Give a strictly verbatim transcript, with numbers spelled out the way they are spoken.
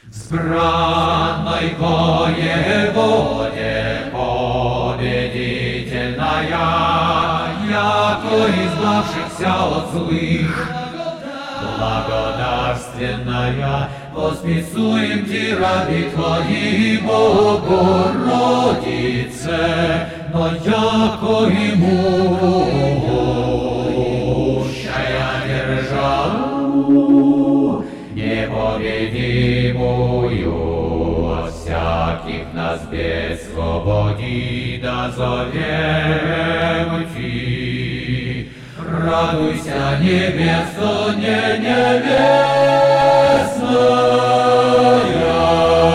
Взбранной воеводе победительная, яко избавшихся от злых, благодарственная, восписуем ти раби Твои, Богородице, но яко имущая державу, непобедимую от всяких нас бед свободи дозовем Ти. Радуйся, небесно, не небесная,